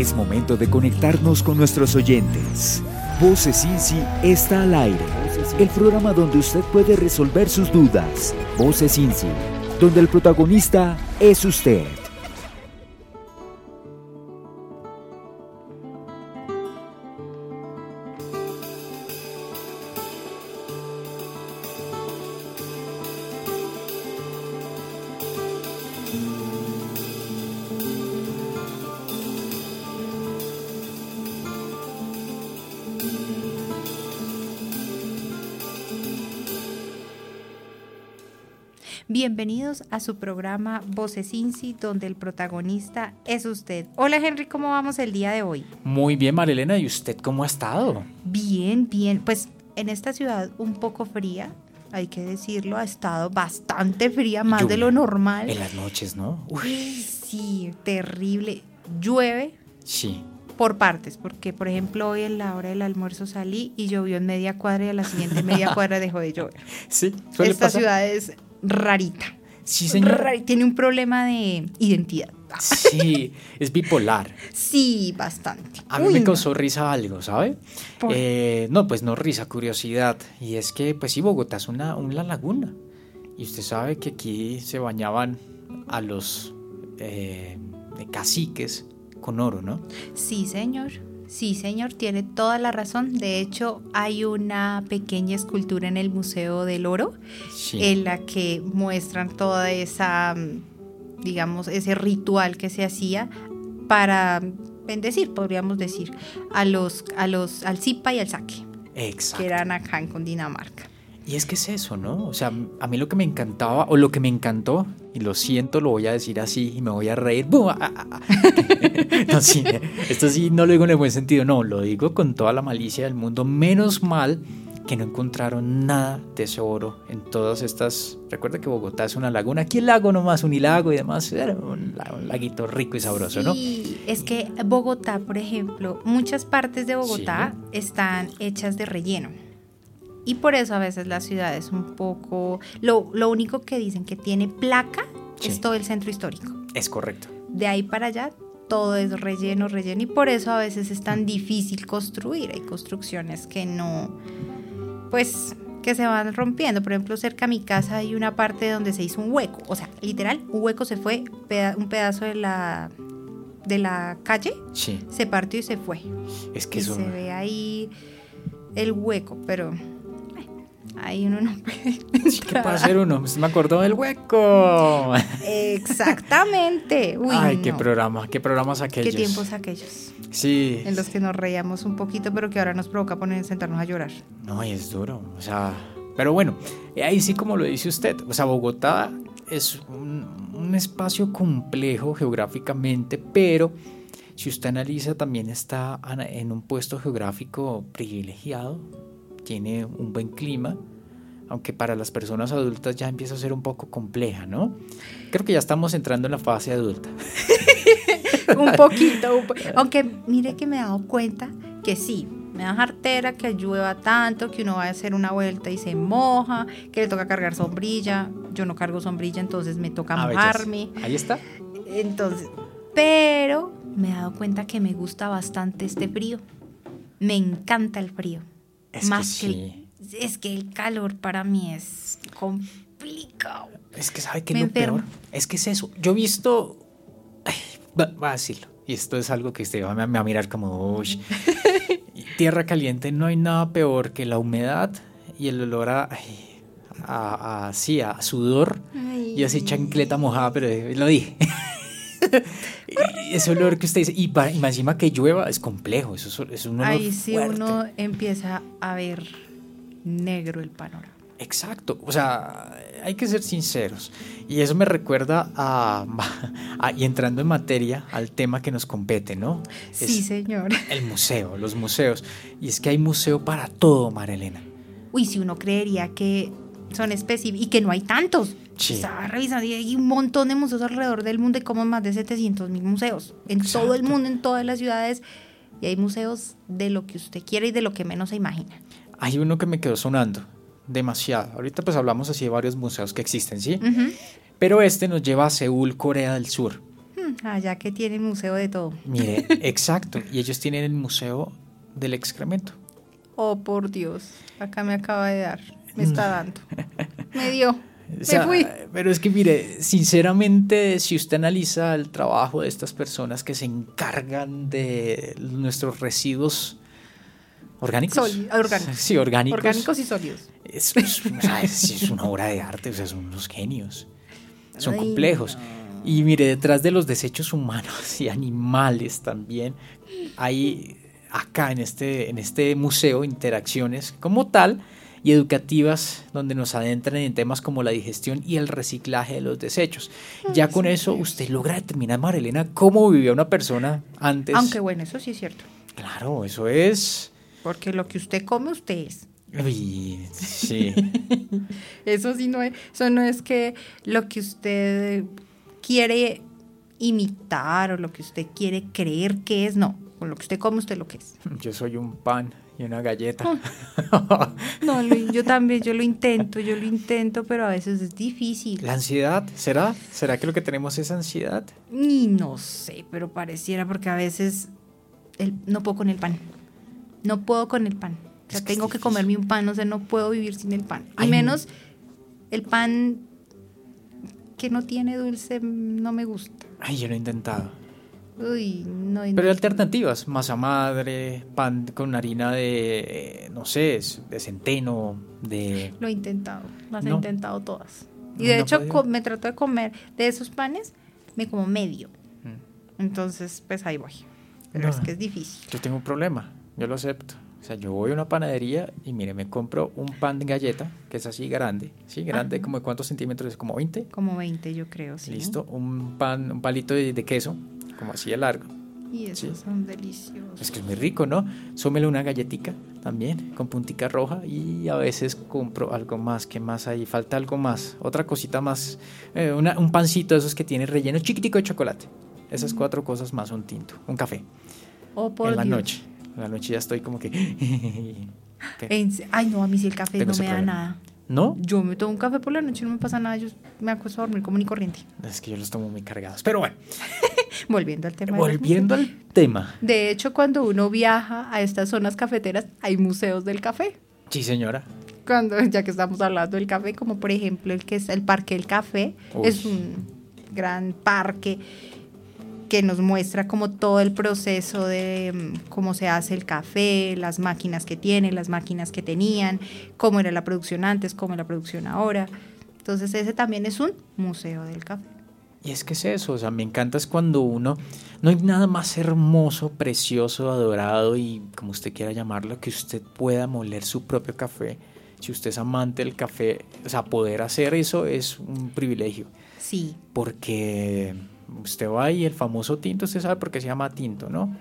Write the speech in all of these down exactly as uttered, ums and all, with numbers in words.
Es momento de conectarnos con nuestros oyentes. Voces INSI está al aire. El programa donde usted puede resolver sus dudas. Voces INSI, donde el protagonista es usted. Bienvenidos a su programa Voces INSI, donde el protagonista es usted. Hola Henry, ¿cómo vamos el día de hoy? Muy bien, Marilena, ¿y usted cómo ha estado? Bien, bien, pues en esta ciudad un poco fría, hay que decirlo, ha estado bastante fría, más Lluvia de lo normal. En las noches, ¿no? Uy. Uy, sí, terrible. Llueve Sí. por partes, porque por ejemplo hoy en la hora del almuerzo salí y llovió en media cuadra y a la siguiente media cuadra dejó de llover. Sí, suele Esta pasar. ciudad es rarita. Sí, señor. Rari- tiene un problema de identidad. Sí, es bipolar. Sí, bastante. A mí Uy, me no. causó risa algo, ¿sabe? ¿Por? Eh, no, pues no risa, curiosidad. Y es que, pues sí, Bogotá es una, una laguna. Y usted sabe que aquí se bañaban a los eh, caciques con oro, ¿no? Sí, señor. Sí, señor, tiene toda la razón. De hecho, hay una pequeña escultura en el Museo del Oro Sí. en la que muestran toda esa, mm, digamos, ese ritual que se hacía para bendecir, podríamos decir, a los, a los, al Zipa y al Saque, Exacto. que eran acá en Cundinamarca. Y es que es eso, ¿no? O sea, a mí lo que me encantaba, o lo que me encantó, y lo siento, lo voy a decir así y me voy a reír. ¡Bum! Ah, ah, ah. No, sí, esto sí no lo digo en el buen sentido, no, lo digo con toda la malicia del mundo. Menos mal que no encontraron nada de ese oro en todas estas. Recuerda que Bogotá es una laguna, aquí el lago nomás, unilago y demás, era un, un laguito rico y sabroso, ¿no? Sí, es que Bogotá, por ejemplo, muchas partes de Bogotá Sí. están hechas de relleno. Y por eso a veces la ciudad es un poco... Lo, lo único que dicen que tiene placa Sí. es todo el centro histórico. Es correcto. De ahí para allá todo es relleno, relleno. Y por eso a veces es tan difícil construir. Hay construcciones que no... Pues que se van rompiendo. Por ejemplo, cerca a mi casa hay una parte donde se hizo un hueco. O sea, literal, un hueco se fue, peda- un pedazo de la, de la calle Sí, se partió y se fue. es que Y eso. se ve ahí el hueco, pero eh, ahí uno no puede Sí, ¿qué puede hacer uno? Me acordó del hueco. Exactamente. Uy, Ay, no. qué programa, qué programas aquellos. Qué tiempos aquellos Sí. en los que nos reíamos un poquito, pero que ahora nos provoca poner sentarnos a llorar. No, y es duro, o sea, pero bueno, ahí sí como lo dice usted, o sea, Bogotá es un, un espacio complejo geográficamente, pero si usted analiza también está ana- en un puesto geográfico privilegiado, tiene un buen clima, aunque para las personas adultas ya empieza a ser un poco compleja, ¿no? Creo que ya estamos entrando en la fase adulta. Un poquito, un po- aunque mire que me he dado cuenta que sí, me da jartera que llueva tanto, que uno va a hacer una vuelta y se moja, que le toca cargar sombrilla. Yo no cargo sombrilla, entonces me toca Ah, mojarme. belleza. Ahí está. Entonces, pero me he dado cuenta que me gusta bastante este frío. Me encanta el frío. Es Más que que, sí. el, es que el calor para mí es complicado. Es que sabe que Me lo enfermo. peor es que es eso. Yo he visto, ay, va, va a decirlo, y esto es algo que usted va a, me va a mirar como, uy. Tierra caliente, no hay nada peor que la humedad y el olor a, ay, a, a, sí, a sudor Ay. y así chancleta mojada, pero lo dije. Y ese olor que usted dice, y, pa- y más encima que llueva, es complejo, eso es, es un olor Ahí sí fuerte. uno empieza a ver negro el panorama. Exacto, o sea, hay que ser sinceros. Y eso me recuerda a, a- y entrando en materia, al tema que nos compete, ¿no? Sí, Es señor. el museo, los museos. Y es que hay museo para todo, Marilena. Uy, si uno creería que son específicos y que no hay tantos. Sí. Estaba revisando y hay un montón de museos alrededor del mundo y como más de setecientos mil museos en Exacto. todo el mundo, en todas las ciudades. Y hay museos de lo que usted quiere y de lo que menos se imagina. Hay uno que me quedó sonando demasiado. Ahorita pues hablamos así de varios museos que existen, ¿sí? Uh-huh. Pero este nos lleva a Seúl, Corea del Sur. Hmm. Mm, allá que tienen museo de todo. Mire, exacto. Y ellos tienen el museo del excremento. Oh, por Dios. Acá me acaba de dar. Me está dando. Me dio. O sea, me fui. Pero es que mire, sinceramente, si usted analiza el trabajo de estas personas que se encargan de nuestros residuos orgánicos. Soli- orgánicos. Sí, orgánicos. Orgánicos y sólidos. Es, es, o sea, es, es una obra de arte, o sea, son unos genios. Son Ay, complejos. no. Y mire, detrás de los desechos humanos y animales también hay acá en este, en este museo interacciones como tal y educativas donde nos adentran en temas como la digestión y el reciclaje de los desechos. Ya con eso usted logra determinar, Marilena, cómo vivía una persona antes. Aunque bueno, eso sí es cierto. Claro, eso es... Porque lo que usted come, usted es. Uy, sí. Eso sí no es, eso no es que lo que usted quiere imitar o lo que usted quiere creer que es, no. Con lo que usted come, usted lo que es. Yo soy un pan y una galleta. No, lo- yo también, yo lo intento, yo lo intento, pero a veces es difícil. ¿La ansiedad? ¿Será? ¿Será que lo que tenemos es ansiedad? Ni no sé, pero pareciera porque a veces el- no puedo con el pan. No puedo con el pan. O sea, Es que es tengo que difícil. comerme un pan, o sea, no puedo vivir sin el pan. Y Ay, menos el pan que no tiene dulce, no me gusta. Ay, yo lo he intentado. Uy, no. Pero hay alternativas, masa madre, pan con harina de, eh, no sé, de centeno, de... Lo he intentado, las he No. intentado todas. Y No, de no hecho, podía. co- me trato de comer de esos panes, me como medio. Mm. Entonces, pues ahí voy. Pero No. es que es difícil. Yo tengo un problema, yo lo acepto. O sea, yo voy a una panadería y mire, me compro un pan de galleta, que es así grande, ¿sí? Grande, Ajá. como de cuántos centímetros, es como veinte. Como veinte, yo creo, sí. Listo, un pan, un palito de, de queso, como así de largo. Y esos Sí. son deliciosos. Es que es muy rico, ¿no? Súmele una galletica también, con puntica roja, y a veces compro algo más, ¿qué más hay? Falta algo más, otra cosita más, eh, una- un pancito de esos que tiene relleno chiquitico de chocolate. Esas cuatro cosas más un tinto, un café. Oh, por en la Dios. noche, en la noche ya estoy como que... ¿Qué? En se- Ay, no, a mí sí el café Tengo no ese me da problema. nada. ¿No? Yo me tomo un café por la noche y no me pasa nada. Yo me acuesto a dormir como ni corriente. Es que yo los tomo muy cargados. Pero bueno, Volviendo al tema. de los volviendo museos. al tema. De hecho, cuando uno viaja a estas zonas cafeteras, hay museos del café. Sí, señora. Cuando, ya que estamos hablando del café, como por ejemplo el que es el Parque del Café, Uy. es un gran parque que nos muestra como todo el proceso de mm, cómo se hace el café, las máquinas que tiene, las máquinas que tenían, cómo era la producción antes, cómo es la producción ahora. Entonces ese también es un museo del café. Y es que es eso, o sea, me encanta es cuando uno, no hay nada más hermoso, precioso, adorado y como usted quiera llamarlo, que usted pueda moler su propio café. Si usted es amante del café, o sea, poder hacer eso es un privilegio, Sí, porque usted va y el famoso tinto, usted sabe por qué se llama tinto, ¿no?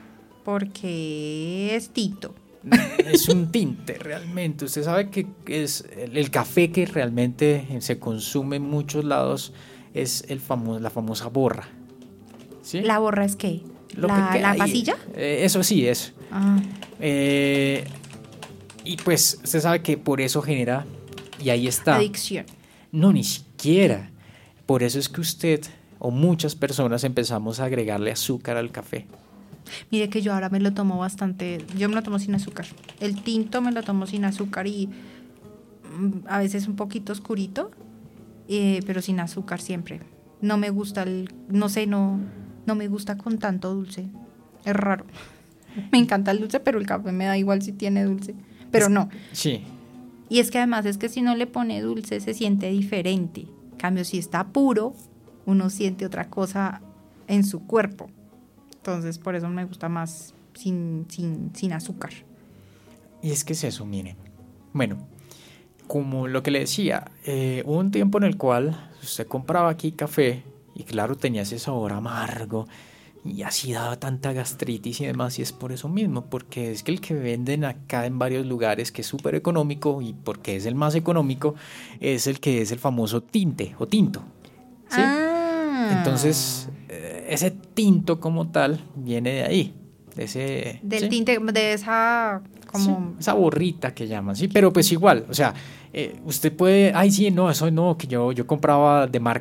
porque es Tito. Es un tinte realmente, usted sabe que es el, el café que realmente se consume en muchos lados es el famo- la famosa borra, ¿sí? ¿La borra es qué? Lo ¿La, que queda la ahí. pasilla? Eh, eso sí, eso. Ah, Eh, y pues usted sabe que por eso genera, y ahí está. adicción. No, ni siquiera. Por eso es que usted o muchas personas empezamos a agregarle azúcar al café. Mire que yo ahora me lo tomo bastante, yo me lo tomo sin azúcar. El tinto me lo tomo sin azúcar y mm, a veces un poquito oscurito, eh, pero sin azúcar siempre. No me gusta el, no sé, no, no me gusta con tanto dulce. Es raro. Me encanta el dulce, pero el café me da igual si tiene dulce. Pero no. Sí. Y es que además es que si no le pone dulce se siente diferente. En cambio, si está puro, uno siente otra cosa en su cuerpo. Entonces, por eso me gusta más sin, sin, sin azúcar. Y es que es eso, miren. Bueno, como lo que le decía, eh, hubo un tiempo en el cual usted compraba aquí café y claro, tenía ese sabor amargo y así daba tanta gastritis y demás, y es por eso mismo, porque es que el que venden acá en varios lugares, que es súper económico y porque es el más económico, es el que es el famoso tinte o tinto, ¿sí? Ah. Entonces, eh, ese tinto como tal viene de ahí, de ese... Del ¿sí? tinte, de esa como... Sí, esa borrita que llaman, sí, pero pues igual, o sea, eh, usted puede, ay sí, no, eso no, que yo, yo compraba de marca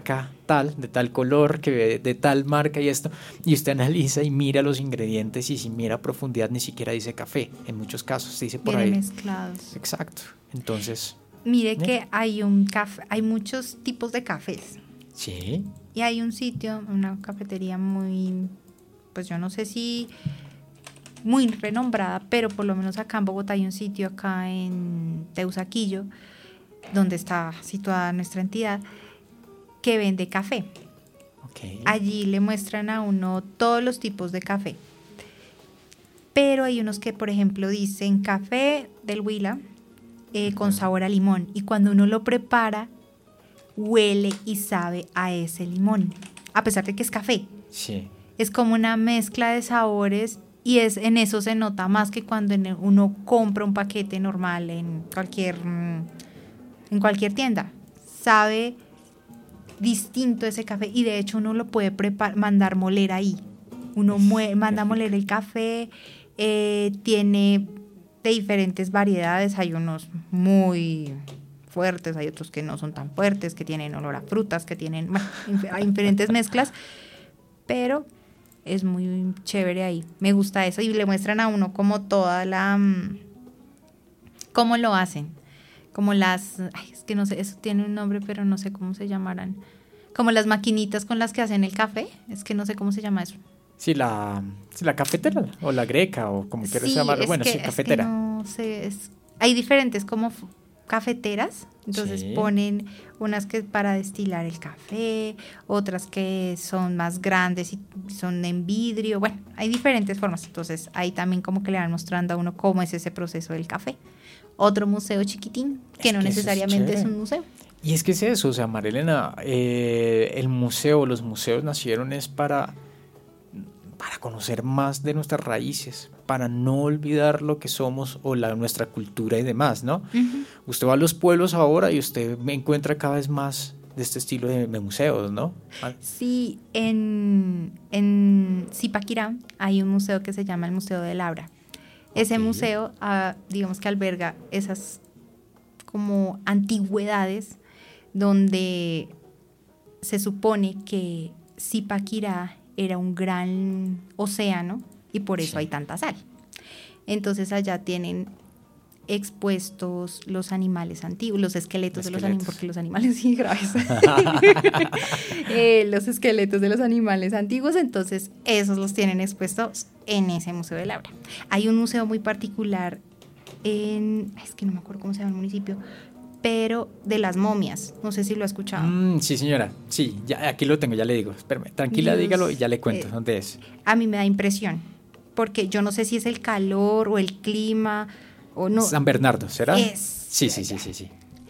tal, de tal color, que de tal marca y esto, y usted analiza y mira los ingredientes y si mira a profundidad ni siquiera dice café, en muchos casos dice por Vienen ahí. mezclados. Exacto, entonces... Mire ¿eh? que hay un café, hay muchos tipos de cafés. Sí. Y hay un sitio, una cafetería muy, pues yo no sé si muy renombrada, pero por lo menos acá en Bogotá hay un sitio acá en Teusaquillo, donde está situada nuestra entidad, que vende café. Okay. Allí le muestran a uno todos los tipos de café. Pero hay unos que, por ejemplo, dicen café del Huila eh, con sabor a limón. Y cuando uno lo prepara, huele y sabe a ese limón, a pesar de que es café. Sí. Es como una mezcla de sabores y es en eso se nota más que cuando uno compra un paquete normal en cualquier, en cualquier tienda. Sabe distinto ese café y de hecho uno lo puede prepar, mandar moler ahí. Uno mue- manda moler el café, eh, tiene de diferentes variedades, hay unos muy fuertes, hay otros que no son tan fuertes, que tienen olor a frutas, que tienen, bueno, hay diferentes mezclas, pero es muy chévere ahí, me gusta eso y le muestran a uno como toda la, cómo lo hacen, como las, ay, es que no sé, eso tiene un nombre, pero no sé cómo se llamarán, como las maquinitas con las que hacen el café, es que no sé cómo se llama eso. Sí, la, sí, la cafetera o la greca o como quieras Sí, llamarlo, bueno, que, sí, cafetera. Es que no sé, es, hay diferentes como cafeteras, entonces sí. ponen unas que para destilar el café, otras que son más grandes y son en vidrio, bueno, hay diferentes formas, entonces ahí también como que le van mostrando a uno cómo es ese proceso del café. Otro museo chiquitín, que es no que necesariamente es, es un museo. Y es que es eso, o sea, Marilena, eh, el museo, los museos nacieron es para, para conocer más de nuestras raíces, para no olvidar lo que somos o la, nuestra cultura y demás, ¿no? Uh-huh. Usted va a los pueblos ahora y usted encuentra cada vez más de este estilo de, de museos, ¿no? Sí, en, en Zipaquirá hay un museo que se llama el Museo de Labra. Ese okay. museo, uh, digamos que alberga esas como antigüedades donde se supone que Zipaquirá era un gran océano y por eso sí. hay tanta sal. Entonces allá tienen expuestos los animales antiguos, los esqueletos, esqueletos. de los animales, porque los animales sí graves. eh, los esqueletos de los animales antiguos, entonces esos los tienen expuestos en ese Museo de Labra. Hay un museo muy particular en, es que no me acuerdo cómo se llama el municipio, pero de las momias, no sé si lo ha escuchado. Mm, sí, señora, sí, ya, aquí lo tengo, ya le digo, espérame, tranquila, Dios, dígalo y ya le cuento, eh, ¿dónde es? A mí me da impresión, porque yo no sé si es el calor o el clima, o no. San Bernardo, ¿será? Es, sí, sí, sí, sí, sí.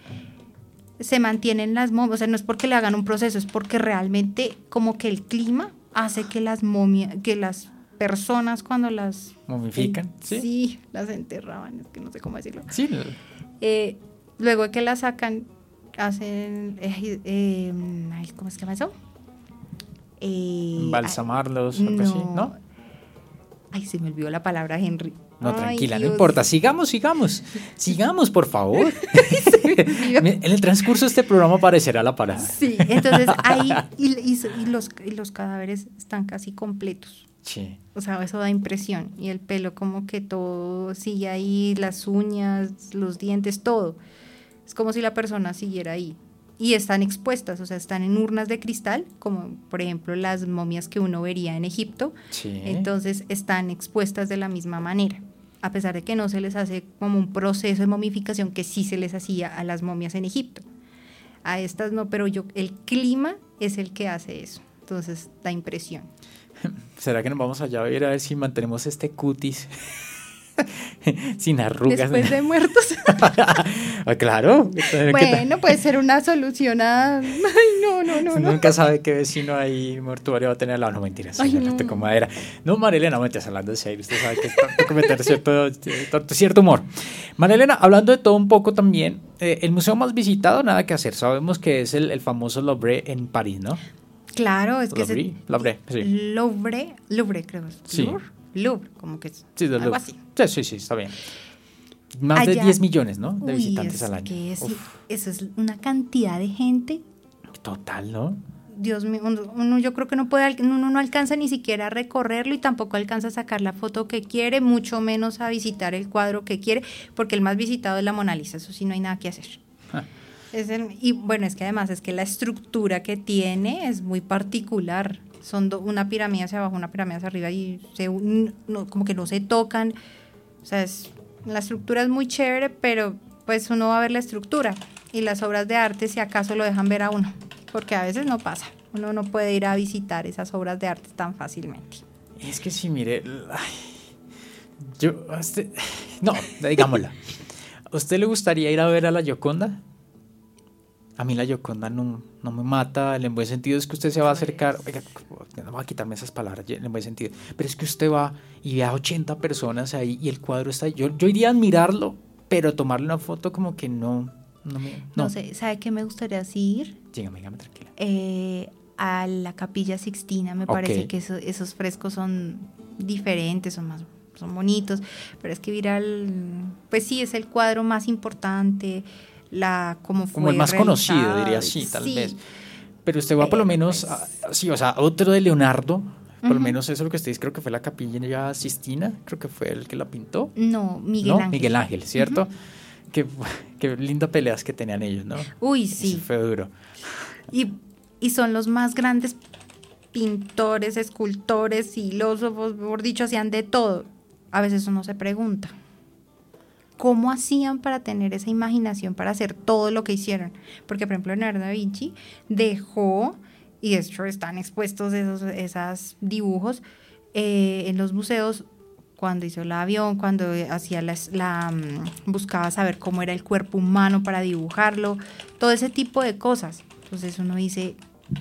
Se mantienen las momias, o sea, no es porque le hagan un proceso, es porque realmente como que el clima hace que las momias, que las personas cuando las... ¿Momifican? En, sí. Sí, las enterraban, es que no sé cómo decirlo. Sí. Eh, luego de que las sacan, hacen... Eh, eh, ¿Cómo es que llama eso? Eh, Balsamarlos, ay, algo no. así, ¿no? Ay, se me olvidó la palabra, Henry. No, tranquila, Ay, no importa. Sigamos, sigamos. Sigamos, por favor. En el transcurso de este programa aparecerá la parada. Sí, entonces ahí y, y, y, los, y los cadáveres están casi completos. Sí. O sea, eso da impresión. Y el pelo como que todo sigue ahí, las uñas, los dientes, todo. Es como si la persona siguiera ahí. Y están expuestas, o sea, están en urnas de cristal, como por ejemplo las momias que uno vería en Egipto. Sí. Entonces están expuestas de la misma manera, a pesar de que no se les hace como un proceso de momificación que sí se les hacía a las momias en Egipto. A estas no, pero yo, el clima es el que hace eso, entonces da impresión. ¿Será que nos vamos allá a ver a ver si mantenemos este cutis sin arrugas? Después de muertos. Claro. Bueno, puede ser una solución a... Ay, no, no, no. Nunca no. sabe qué vecino ahí mortuario va a tener al lado. No, mentiras. Ay, no. Con madera. No, Marilena, no me estás hablando de serio. Usted sabe que es tanto cometer cierto, cierto humor. Marilena, hablando de todo un poco también, eh, el museo más visitado, nada que hacer. Sabemos que es el, el famoso Louvre en París, ¿no? Claro, es que... Louvre, se... Louvre, sí. Louvre, Louvre, creo. Sí. Louvre, Louvre, como que es sí, algo Louvre. así. Sí, sí, sí, está bien. Más Allá, de diez millones, ¿no? De uy, visitantes es al año. Que es, eso es una cantidad de gente. Total, ¿no? Dios mío, uno, yo creo que no puede, uno no alcanza ni siquiera a recorrerlo y tampoco alcanza a sacar la foto que quiere, mucho menos a visitar el cuadro que quiere, porque el más visitado es la Mona Lisa, eso sí no hay nada que hacer. Ah. Es el, y bueno, es que además es que la estructura que tiene es muy particular, son do, una pirámide hacia abajo, una pirámide hacia arriba y se, no, como que no se tocan, o sea, es, la estructura es muy chévere, pero pues uno va a ver la estructura y las obras de arte si acaso lo dejan ver a uno. Porque a veces no pasa, uno no puede ir a visitar esas obras de arte tan fácilmente. Es que sí, mire, ay, yo, a usted, no, digámosla, ¿a usted le gustaría ir a ver a la Gioconda? A mí la Gioconda no, no me mata, en buen sentido es que usted se va a acercar, oiga, no voy a quitarme esas palabras, en buen sentido, pero es que usted va y ve a ochenta personas ahí y el cuadro está ahí, yo, yo iría a admirarlo, pero tomarle una foto como que no... No, me, no. no sé, ¿sabe qué me gustaría así ir? Dígame, dígame, tranquila. Eh, a la Capilla Sixtina, me okay. parece que eso, esos frescos son diferentes, son más son bonitos, pero es que ir al, pues sí, es el cuadro más importante, la como fue como el más realizado, conocido, diría así, tal sí. vez. Pero usted va por lo menos, pues, a, sí, o sea, otro de Leonardo, por uh-huh. lo menos eso es lo que usted dice, creo que fue la Capilla Sixtina, creo que fue el que la pintó. No, Miguel ¿No? Ángel. Miguel Ángel, ¿cierto? Uh-huh. Qué, qué lindas peleas que tenían ellos, ¿no? Uy, sí. Eso fue duro. Y, y son los más grandes pintores, escultores, filósofos, por dicho, hacían de todo. A veces uno se pregunta, ¿cómo hacían para tener esa imaginación, para hacer todo lo que hicieron? Porque, por ejemplo, Leonardo da Vinci dejó, y de hecho están expuestos esos esos dibujos eh, en los museos, cuando hizo el avión, cuando hacía la, la buscaba saber cómo era el cuerpo humano para dibujarlo, todo ese tipo de cosas. Entonces uno dice,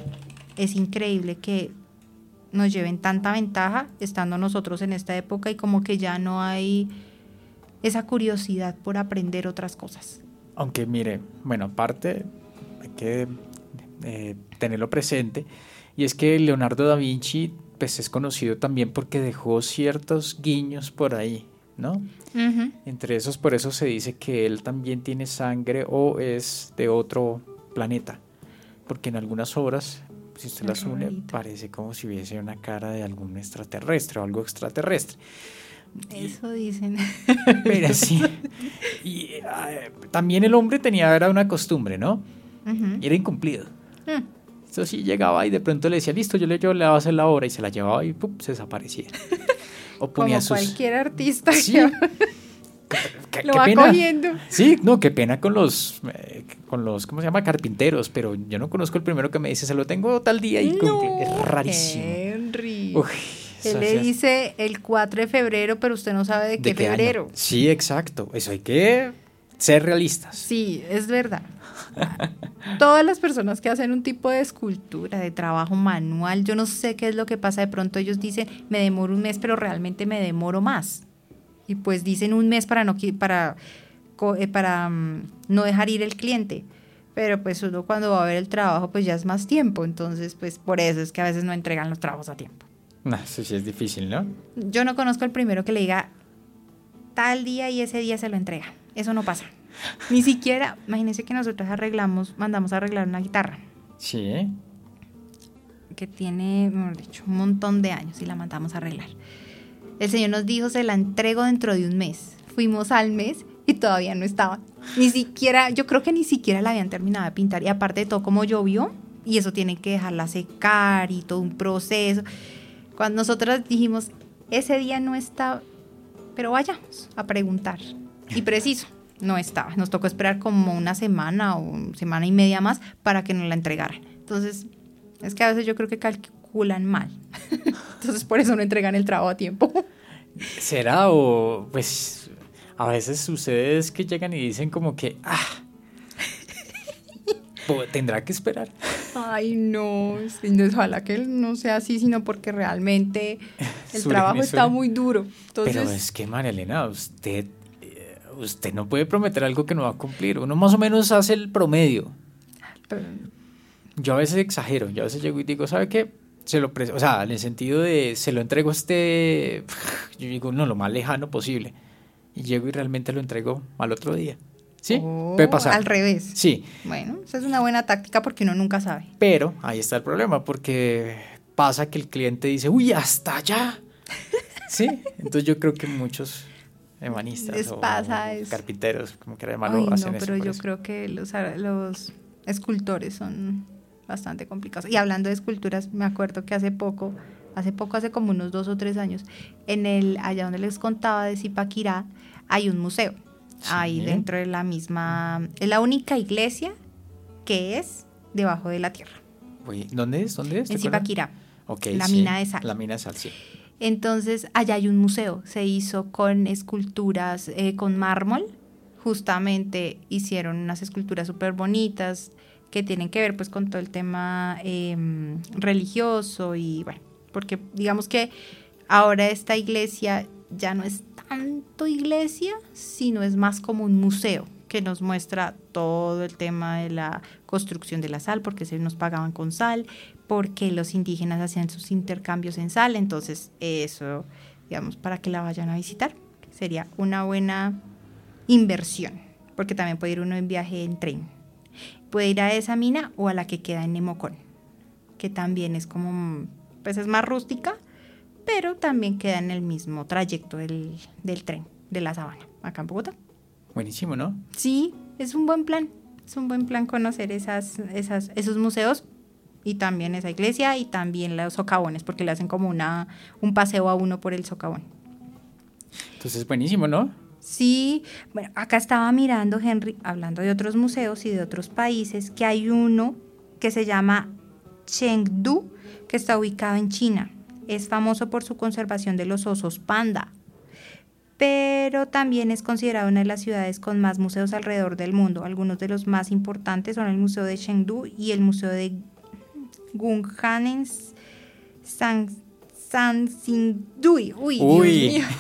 es increíble que nos lleven tanta ventaja estando nosotros en esta época y como que ya no hay esa curiosidad por aprender otras cosas. Aunque mire, bueno, aparte hay que eh, tenerlo presente, y es que Leonardo da Vinci pues es conocido también porque dejó ciertos guiños por ahí, ¿no? Uh-huh. Entre esos, por eso se dice que él también tiene sangre o es de otro planeta, porque en algunas obras, si usted las une, parece como si hubiese una cara de algún extraterrestre o algo extraterrestre. Eso dicen. Pero sí. Y uh, también el hombre tenía era una costumbre, ¿no? Uh-huh. Y era incumplido. Uh. Eso sí, llegaba y de pronto le decía, listo, yo le, yo le voy a hacer la obra, y se la llevaba y ¡pum!, se desaparecía. O ponía como sus... cualquier artista. Sí. ¿Qué, lo qué va pena. Cogiendo. Sí, no, qué pena con los, eh, con los, ¿cómo se llama? Carpinteros, pero yo no conozco el primero que me dice, se lo tengo tal día y no, cumple. Es rarísimo. Henry. Uy, él le dice el cuatro de febrero, pero usted no sabe de qué, ¿De qué febrero. Año? Sí, exacto. Eso hay que ser realistas. Sí, es verdad. Todas las personas que hacen un tipo de escultura, de trabajo manual, yo no sé qué es lo que pasa, de pronto ellos dicen, me demoro un mes, pero realmente me demoro más. Y pues dicen un mes para no para, para um, no dejar ir el cliente. Pero pues uno cuando va a ver el trabajo, pues ya es más tiempo. Entonces, pues por eso es que a veces no entregan los trabajos a tiempo. No, eso sí es difícil, ¿no? Yo no conozco el primero que le diga tal día y ese día se lo entrega. Eso no pasa. Ni siquiera, imagínense que nosotros arreglamos, mandamos a arreglar una guitarra. Sí. Que tiene, mejor dicho, un montón de años y la mandamos a arreglar. El señor nos dijo, se la entrego dentro de un mes. Fuimos al mes y todavía no estaba. Ni siquiera, yo creo que ni siquiera la habían terminado de pintar. Y aparte de todo, como llovió, y eso tiene que dejarla secar y todo un proceso. Cuando nosotros dijimos, ese día no está, pero vayamos a preguntar. Y preciso, no estaba. Nos tocó esperar como una semana o semana y media más para que nos la entregaran. Entonces, es que a veces yo creo que calculan mal. Entonces, por eso no entregan el trabajo a tiempo. ¿Será? O pues a veces ustedes que llegan y dicen como que, ah, tendrá que esperar. Ay, no, ojalá que no sea así, sino porque realmente el suele, trabajo está muy duro. Entonces, pero es que, María Elena, usted, usted no puede prometer algo que no va a cumplir. Uno más o menos hace el promedio. Pero, yo a veces exagero, yo a veces llego y digo, ¿sabe qué? Se lo pre- o sea, en el sentido de, se lo entrego a este, yo digo, no, lo más lejano posible. Y llego y realmente lo entrego al otro día. ¿Sí? Oh, puede pasar. Al revés. Sí. Bueno, esa es una buena táctica porque uno nunca sabe. Pero ahí está el problema, porque pasa que el cliente dice, uy, hasta allá. ¿Sí? Entonces yo creo que muchos ebanistas Les o pasa eso. carpinteros, como quiera llamarlo, Ay, no, hacen eso. pero por yo eso. creo que los, ar- los escultores son bastante complicados. Y hablando de esculturas, me acuerdo que hace poco, hace poco, hace como unos dos o tres años, en el, allá donde les contaba de Zipaquirá, hay un museo. Sí. Ahí dentro de la misma, es la única iglesia que es debajo de la tierra, Uy, ¿dónde es? ¿Dónde es? en ¿Te acuerdas? Zipaquirá, Ok, la sí, mina de sal. La mina de sal, sí. Entonces, allá hay un museo, se hizo con esculturas, eh, con mármol, justamente hicieron unas esculturas súper bonitas que tienen que ver pues con todo el tema eh, religioso y bueno, porque digamos que ahora esta iglesia ya no es tanto iglesia, sino es más como un museo que nos muestra todo el tema de la construcción de la sal, porque se nos pagaban con sal, porque los indígenas hacían sus intercambios en sal, entonces eso, digamos, para que la vayan a visitar, sería una buena inversión, porque también puede ir uno en viaje en tren, puede ir a esa mina o a la que queda en Nemocón, que también es como, pues es más rústica, pero también queda en el mismo trayecto del, del tren, de la Sabana, acá en Bogotá. Buenísimo, ¿no? Sí, es un buen plan, es un buen plan conocer esas, esas, esos museos y también esa iglesia y también los socavones, porque le hacen como una, un paseo a uno por el socavón. Entonces, buenísimo, ¿no? Sí, bueno, acá estaba mirando, Henry, hablando de otros museos y de otros países, que hay uno que se llama Chengdu, que está ubicado en China. Es famoso por su conservación de los osos panda, pero también es considerado una de las ciudades con más museos alrededor del mundo. Algunos de los más importantes son el Museo de Chengdu y el Museo de Gunghanen San, Sansindui. Uy, Uy. Dios mío.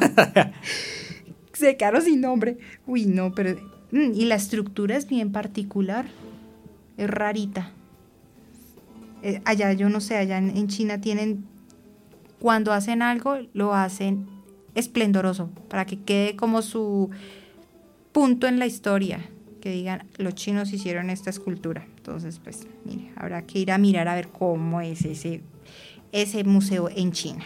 Se quedaron sin nombre. Uy, no, pero... mm, y la estructura es bien particular. Es rarita. Eh, allá, yo no sé, allá en, en China tienen... Cuando hacen algo, lo hacen esplendoroso, para que quede como su punto en la historia, que digan, los chinos hicieron esta escultura. Entonces, pues, mire, habrá que ir a mirar a ver cómo es ese, ese museo en China.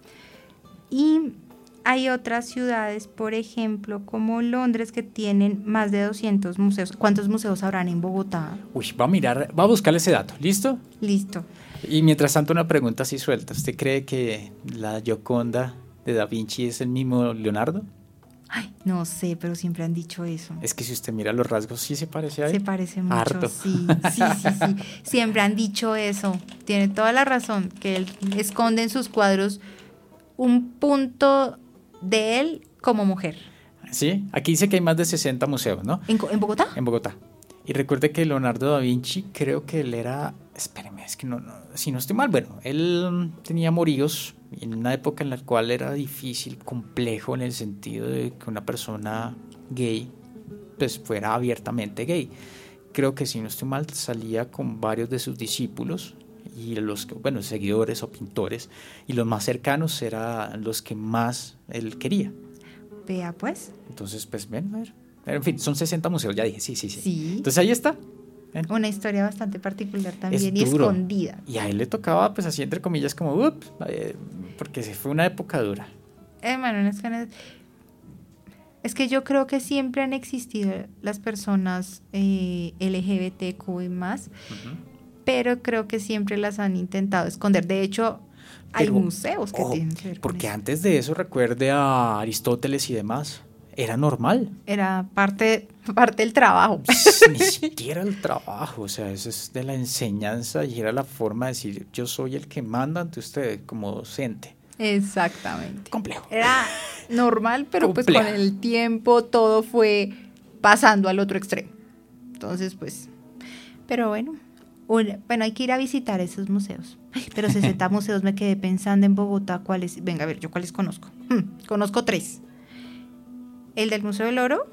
Y hay otras ciudades, por ejemplo, como Londres, que tienen más de doscientos museos. ¿Cuántos museos habrán en Bogotá? Uy, va a mirar, va a buscar ese dato, ¿listo? Listo. Y mientras tanto, una pregunta así suelta. ¿Usted cree que la Gioconda de Da Vinci es el mismo Leonardo? Ay, no sé, pero siempre han dicho eso. Es que si usted mira los rasgos, sí se parece a él. Se parece mucho, Harto. sí, sí, sí, sí. Siempre han dicho eso. Tiene toda la razón, que él esconde en sus cuadros un punto de él como mujer. Sí, aquí dice que hay más de sesenta museos, ¿no? ¿En, Co- en Bogotá? En Bogotá. Y recuerde que Leonardo da Vinci, creo que él era, espéreme, es que no, no, si no estoy mal, bueno, él mm, tenía amoríos en una época en la cual era difícil, complejo en el sentido de que una persona gay, pues fuera abiertamente gay. Creo que si no estoy mal, salía con varios de sus discípulos y los, bueno, seguidores o pintores, y los más cercanos eran los que más él quería. Vea pues. Entonces, pues, ven, a ver. En fin, son sesenta museos, ya dije, sí, sí, sí. Sí. Entonces ahí está. ¿Ven? Una historia bastante particular también Es y duro. escondida. Y a él le tocaba, pues así entre comillas, como, ups, eh, porque se fue una época dura. Eh, bueno, es que, es que yo creo que siempre han existido las personas eh, L G B T Q y más, Uh-huh. pero creo que siempre las han intentado esconder. De hecho, hay Pero, museos que ojo, tienen que ver con porque eso. antes de eso, recuerde a Aristóteles y demás, era normal. Era parte, parte del trabajo. Ni siquiera el trabajo, o sea, eso es de la enseñanza y era la forma de decir, yo soy el que manda ante usted como docente. Exactamente. Complejo. Era normal, pero pues Complejo. con el tiempo todo fue pasando al otro extremo. Entonces, pues, pero bueno, un- bueno, hay que ir a visitar esos museos. Ay, pero sesenta museos, me quedé pensando en Bogotá, ¿cuáles? Venga, a ver, ¿yo cuáles conozco? Hmm, conozco tres. El del Museo del Oro,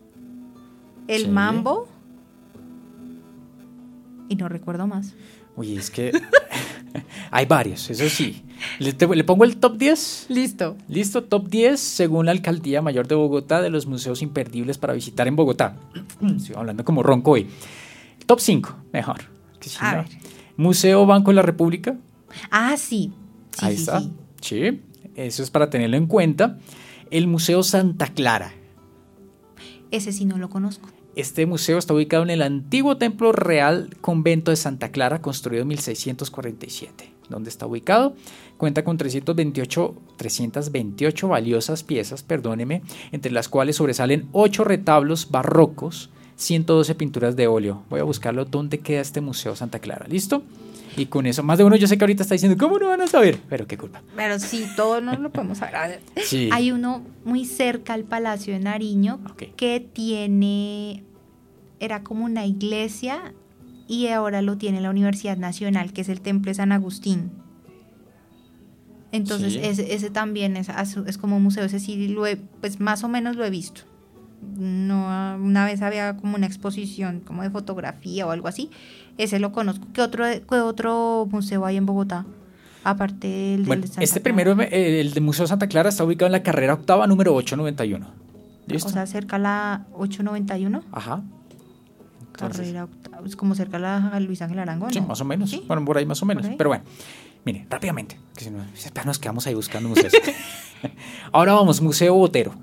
el Sí. Mambo, y no recuerdo más. Uy, es que Hay varios, eso sí. ¿Le, te- le pongo el top diez? Listo. Listo, top diez según la Alcaldía Mayor de Bogotá de los museos imperdibles para visitar en Bogotá. Estoy hablando como ronco hoy. Top cinco, mejor. Que si A no. ver. Museo Banco de la República. Ah, sí. Sí, Ahí sí, está. sí. Sí, eso es para tenerlo en cuenta. El Museo Santa Clara. Ese sí no lo conozco. Este museo está ubicado en el antiguo Templo Real Convento de Santa Clara, construido en mil seiscientos cuarenta y siete. ¿Dónde está ubicado? Cuenta con trescientas veintiocho, trescientas veintiocho valiosas piezas, perdóneme, entre las cuales sobresalen ocho retablos barrocos, ciento doce pinturas de óleo. Voy a buscarlo dónde queda este Museo Santa Clara. ¿Listo? Y con eso, más de uno yo sé que ahorita está diciendo, ¿cómo no van a saber? Pero qué culpa. Pero sí, todos no lo podemos saber. A ver. Sí. Hay uno muy cerca al Palacio de Nariño Ok. que tiene, era como una iglesia y ahora lo tiene la Universidad Nacional, que es el Templo de San Agustín. Entonces Sí. ese, ese también es, es como un museo, ese sí lo he, pues más o menos lo he visto. No, una vez había como una exposición como de fotografía o algo así. Ese lo conozco. ¿Qué otro, qué otro museo hay en Bogotá? Aparte del, del Bueno, de Santa este Clara. primero, eh, el de Museo Santa Clara, está ubicado en la carrera octava número ochocientos noventa y uno. ¿Listo? O sea, cerca a la ochocientos noventa y uno. Ajá. Entonces, Carrera octava. Es como cerca a la Luis Ángel Arango, ¿no? sí, más o menos. ¿Sí? Bueno, por ahí más o menos. Por ahí. Pero bueno, mire, rápidamente, que si no, después nos quedamos ahí buscando museos. Ahora vamos, Museo Botero.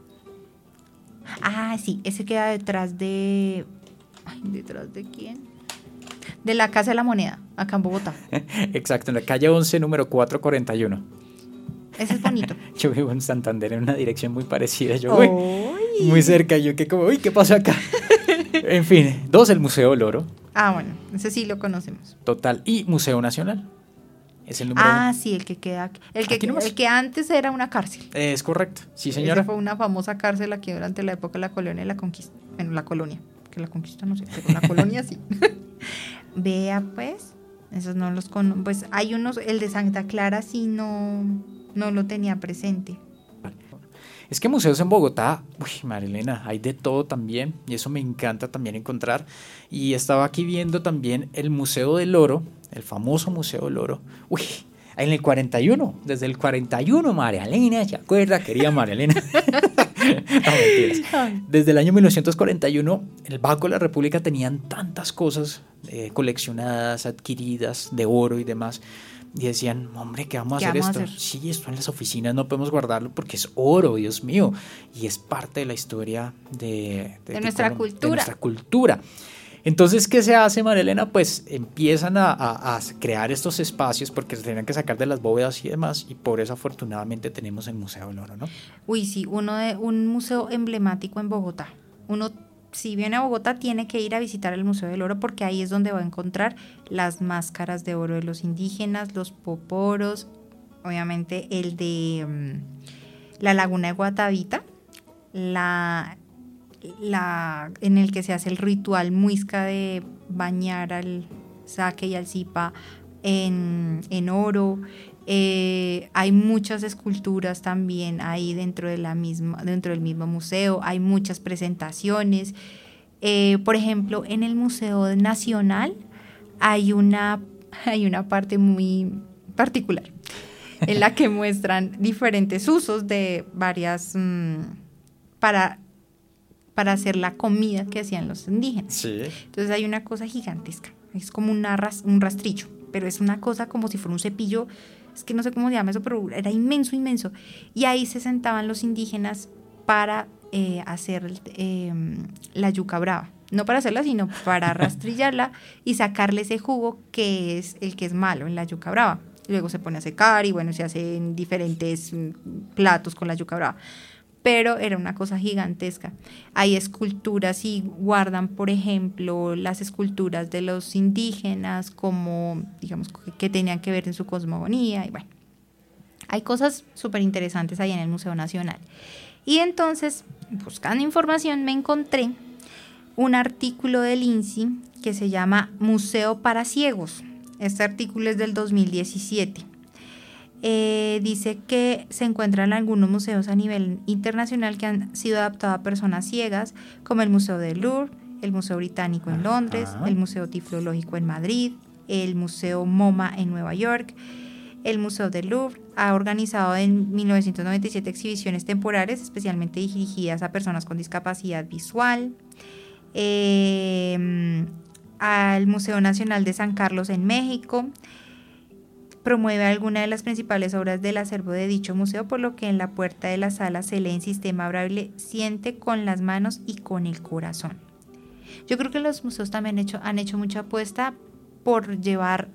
Ah, sí, ese queda detrás de... Ay, ¿detrás de quién? De la Casa de la Moneda, acá en Bogotá. Exacto, en la calle once, número cuatrocientos cuarenta y uno. Ese es bonito. Yo vivo en Santander en una dirección muy parecida. Yo voy ¡Ay! muy cerca. Yo que como, uy, ¿qué pasa acá? En fin, dos, el Museo Loro, Ah, bueno, ese sí lo conocemos. total. Y Museo Nacional. Es el número Ah, uno. sí, el que queda... El que, Aquí nomás. el que antes era una cárcel. Es correcto. Sí, señora. Esa fue una famosa cárcel aquí durante la época de la colonia y la conquista. Bueno, la colonia. Que la conquista no sé, pero la colonia sí. Vea, pues. Esos no los conozco. Pues hay unos... El de Santa Clara sí no, no lo tenía presente. Es que museos en Bogotá, uy, Marilena, hay de todo también, y eso me encanta también encontrar. Y estaba aquí viendo también el Museo del Oro, el famoso Museo del Oro. Uy, en el cuarenta y uno, desde el cuarenta y uno, María Elena, ¿se acuerda, querida María Elena? No, mentiras. Desde el año mil novecientos cuarenta y uno, el Banco de la República tenían tantas cosas eh, coleccionadas, adquiridas, de oro y demás. Y decían, hombre, ¿qué vamos a ¿Qué hacer vamos esto? a hacer? Sí, esto en las oficinas no podemos guardarlo porque es oro, Dios mío. Y es parte de la historia de, De nuestra Colom- cultura. De nuestra cultura. Entonces, ¿qué se hace, Marilena? Pues empiezan a, a- a crear estos espacios porque se tenían que sacar de las bóvedas y demás. Y por eso, afortunadamente, tenemos el Museo del Oro, ¿no? Uy, sí, uno de un museo emblemático en Bogotá. Uno, si viene a Bogotá, tiene que ir a visitar el Museo del Oro porque ahí es donde va a encontrar las máscaras de oro de los indígenas, los poporos, obviamente el de um, la Laguna de Guatavita, la, la en el que se hace el ritual muisca de bañar al saque y al zipa en, en oro. Eh, hay muchas esculturas también ahí dentro de la misma, dentro del mismo museo, hay muchas presentaciones. Eh, por ejemplo, en el Museo Nacional hay una, hay una parte muy particular en la que muestran diferentes usos de varias mmm, para, para hacer la comida que hacían los indígenas. Sí. Entonces hay una cosa gigantesca, es como una ras, un rastrillo, pero es una cosa como si fuera un cepillo. Es que no sé cómo se llama eso, pero era inmenso, inmenso. Y ahí se sentaban los indígenas para eh, hacer eh, la yuca brava. No para hacerla, sino para rastrillarla y sacarle ese jugo que es el que es malo en la yuca brava. Luego se pone a secar y bueno, se hacen diferentes platos con la yuca brava. Pero era una cosa gigantesca. Hay esculturas y guardan, por ejemplo, las esculturas de los indígenas, como, digamos, que tenían que ver en su cosmogonía. Y bueno, hay cosas súper interesantes ahí en el Museo Nacional. Y entonces, buscando información, me encontré un artículo del I N S I que se llama Museo para Ciegos. Este artículo es del dos mil diecisiete. Eh, dice que se encuentran algunos museos a nivel internacional que han sido adaptados a personas ciegas, como el Museo del Louvre, el Museo Británico en Londres, Ajá. el Museo Tiflológico en Madrid, el Museo MoMA en Nueva York, el Museo del Louvre. Ha organizado en mil novecientos noventa y siete exhibiciones temporales, especialmente dirigidas a personas con discapacidad visual. Eh, al Museo Nacional de San Carlos en México. Promueve algunas de las principales obras del acervo de dicho museo, por lo que en la puerta de la sala se lee en sistema braille: siente con las manos y con el corazón. Yo creo que los museos también han hecho, han hecho mucha apuesta por llevar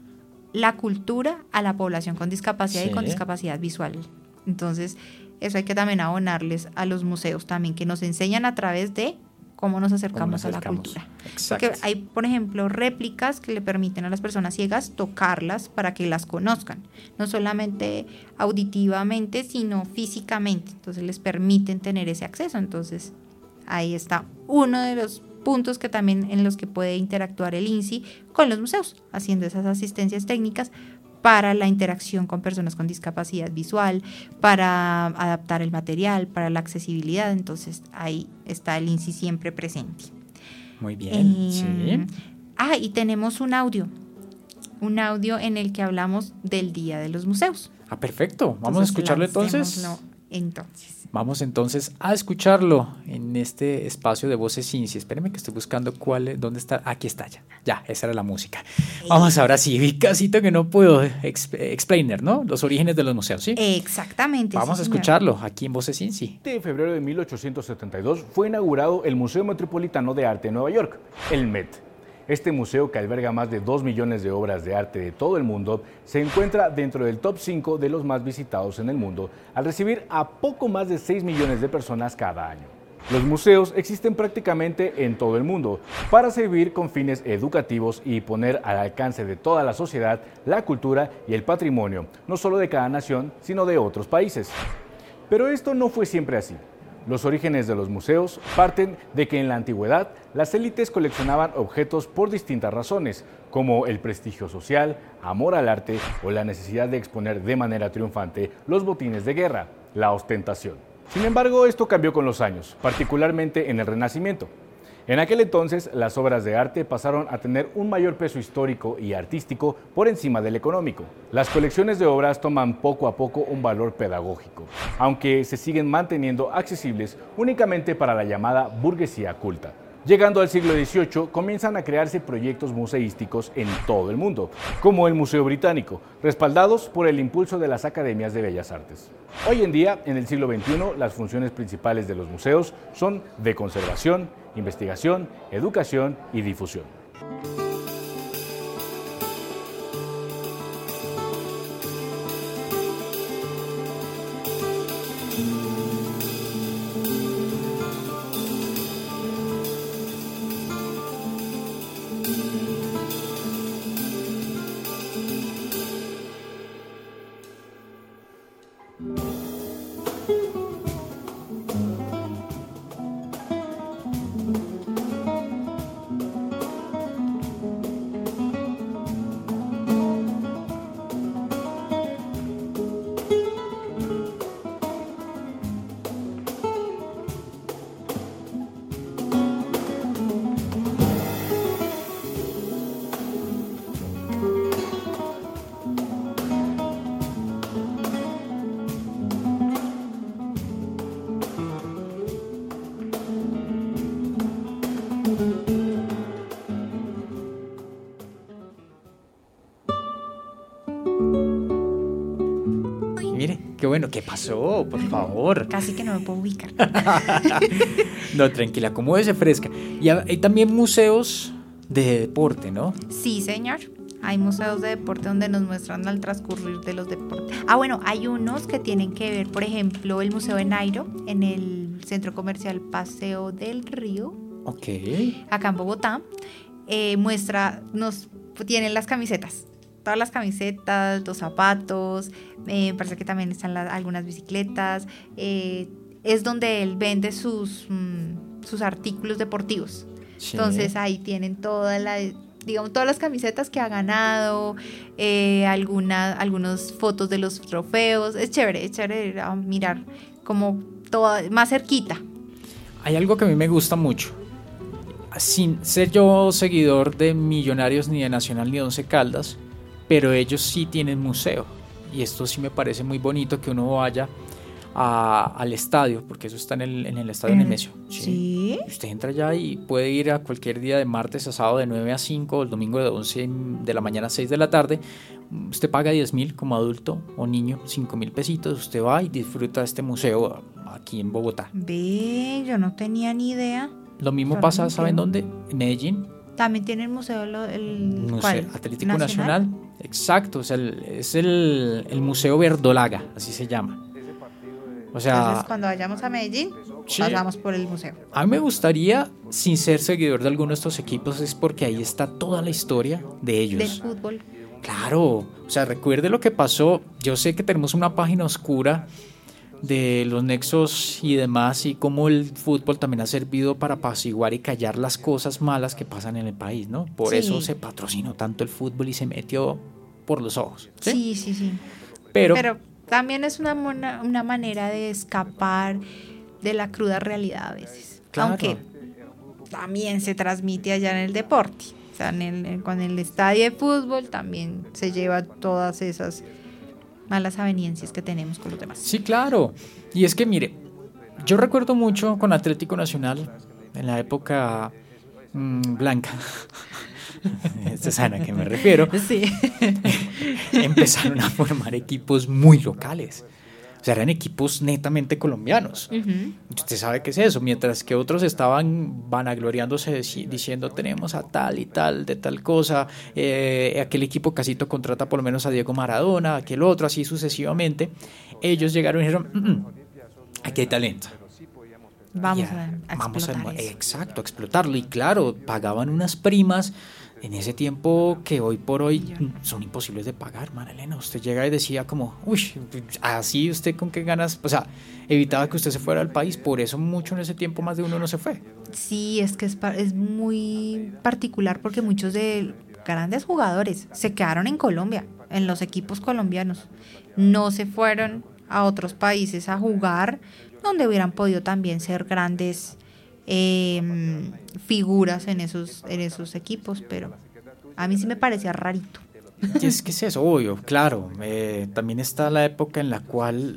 la cultura a la población con discapacidad, sí, y con discapacidad visual. Entonces, eso hay que también abonarles a los museos también, que nos enseñan a través de cómo nos acercamos, ¿Cómo nos acercamos? a la cultura. Exacto. Porque hay, por ejemplo, réplicas que le permiten a las personas ciegas tocarlas para que las conozcan, no solamente auditivamente, sino físicamente. Entonces les permiten tener ese acceso. Entonces ahí está uno de los puntos que también en los que puede interactuar el INSI con los museos, haciendo esas asistencias técnicas para la interacción con personas con discapacidad visual, para adaptar el material, para la accesibilidad. Entonces ahí está el INSI siempre presente. Muy bien, eh, sí. Ah, y tenemos un audio, un audio en el que hablamos del Día de los Museos. Ah, perfecto. Vamos entonces, a escucharlo entonces. Entonces. Vamos entonces a escucharlo en este espacio de Voces INSI. Espérenme que estoy buscando cuál, dónde está. Aquí está ya. Ya, esa era la música. Vamos ahora sí, vi casito que no puedo. Exp- explainer, ¿no? Los orígenes de los museos, ¿sí? Exactamente. Vamos sí, a escucharlo aquí en Voces INSI. En febrero de mil ochocientos setenta y dos fue inaugurado el Museo Metropolitano de Arte de Nueva York, el M E T. Este museo, que alberga más de dos millones de obras de arte de todo el mundo, se encuentra dentro del top cinco de los más visitados en el mundo, al recibir a poco más de seis millones de personas cada año. Los museos existen prácticamente en todo el mundo para servir con fines educativos y poner al alcance de toda la sociedad la cultura y el patrimonio, no solo de cada nación, sino de otros países. Pero esto no fue siempre así. Los orígenes de los museos parten de que en la antigüedad las élites coleccionaban objetos por distintas razones, como el prestigio social, amor al arte o la necesidad de exponer de manera triunfante los botines de guerra, la ostentación. Sin embargo, esto cambió con los años, particularmente en el Renacimiento. En aquel entonces, las obras de arte pasaron a tener un mayor peso histórico y artístico por encima del económico. Las colecciones de obras toman poco a poco un valor pedagógico, aunque se siguen manteniendo accesibles únicamente para la llamada burguesía culta. Llegando al siglo dieciocho, comienzan a crearse proyectos museísticos en todo el mundo, como el Museo Británico, respaldados por el impulso de las academias de bellas artes. Hoy en día, en el siglo veintiuno, las funciones principales de los museos son de conservación, investigación, educación y difusión. Qué bueno, ¿qué pasó? Por favor. Casi que no me puedo ubicar. No, tranquila, acomódese fresca. Y hay también museos de deporte, ¿no? Sí, señor. Hay museos de deporte donde nos muestran al transcurrir de los deportes. Ah, bueno, hay unos que tienen que ver, por ejemplo, el Museo de Nairo, en el Centro Comercial Paseo del Río. Ok. Acá en Bogotá. Eh, muestra, nos tienen las camisetas. Todas las camisetas, los zapatos, eh, parece que también están la, algunas bicicletas. Eh, es donde él vende sus, mm, sus artículos deportivos. Sí. Entonces ahí tienen toda la, digamos, todas las camisetas que ha ganado, eh, alguna, algunas fotos de los trofeos. Es chévere, es chévere a mirar como todo más cerquita. Hay algo que a mí me gusta mucho. sin ser yo seguidor de Millonarios ni de Nacional ni de Once Caldas, pero ellos sí tienen museo y esto sí me parece muy bonito que uno vaya a, al estadio, porque eso está en el, en el estadio Nemesio. ¿Sí? ¿Sí? Usted entra allá y puede ir a cualquier día de martes a sábado de nueve a cinco, o el domingo de once de la mañana a seis de la tarde. Usted paga diez mil como adulto o niño, cinco mil pesitos, usted va y disfruta de este museo aquí en Bogotá. Ve, yo no tenía ni idea. Lo mismo pasa, ¿saben dónde? En Medellín. También tiene el museo, el Museo ¿cuál? Atlético Nacional. Nacional. Exacto, o sea, el, es el, el Museo Verdolaga, así se llama. O sea, entonces cuando vayamos a Medellín, sí, pasamos por el museo. A mí me gustaría, sin ser seguidor de alguno de estos equipos, es porque ahí está toda la historia de ellos. Del fútbol. Claro, o sea, recuerde lo que pasó. Yo sé que tenemos una página oscura de los nexos y demás, y cómo el fútbol también ha servido para apaciguar y callar las cosas malas que pasan en el país, ¿no? Por sí. eso se patrocinó tanto el fútbol y se metió por los ojos. Sí, sí, sí. sí. Pero, Pero también es una, una manera de escapar de la cruda realidad a veces. Claro. Aunque también se transmite allá en el deporte. O sea, en el, con el estadio de fútbol también se lleva todas esas malas aveniencias que tenemos con los demás. Sí, claro. Y es que, mire, yo recuerdo mucho con Atlético Nacional, en la época mmm, blanca, esta es a la que me refiero, sí. empezaron a formar equipos muy locales. O sea, eran equipos netamente colombianos. Uh-huh. Usted sabe qué es eso. Mientras que otros estaban vanagloriándose diciendo tenemos a tal y tal de tal cosa, eh, aquel equipo casito contrata por lo menos a Diego Maradona, aquel otro, así sucesivamente. Ellos llegaron y dijeron, mm, aquí hay talento. Vamos ya, a, a vamos explotar a, eso. Exacto, a explotarlo. Y claro, pagaban unas primas en ese tiempo que hoy por hoy son imposibles de pagar, Marilena. Usted llega y decía como, uy, así usted con qué ganas, o sea, evitaba que usted se fuera del país, por eso mucho en ese tiempo más de uno no se fue. Sí, es que es, es muy particular porque muchos de grandes jugadores se quedaron en Colombia, en los equipos colombianos, no se fueron a otros países a jugar donde hubieran podido también ser grandes Eh, figuras en esos en esos equipos, pero a mí sí me parecía rarito. Y es que es eso, obvio, claro. Eh, también está la época en la cual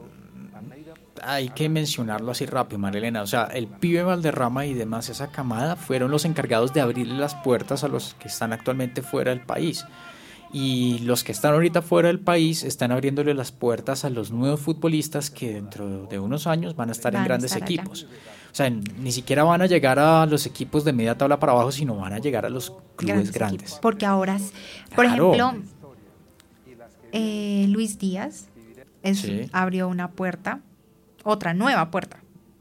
hay que mencionarlo así rápido, Marilena. O sea, el pibe Valderrama y demás, esa camada, fueron los encargados de abrirle las puertas a los que están actualmente fuera del país. Y los que están ahorita fuera del país están abriéndole las puertas a los nuevos futbolistas que dentro de unos años van a estar van en grandes estar equipos. Allá. O sea, ni siquiera van a llegar a los equipos de media tabla para abajo, sino van a llegar a los clubes grandes. grandes. Porque ahora, por claro. ejemplo, eh, Luis Díaz es, sí. abrió una puerta, otra nueva puerta.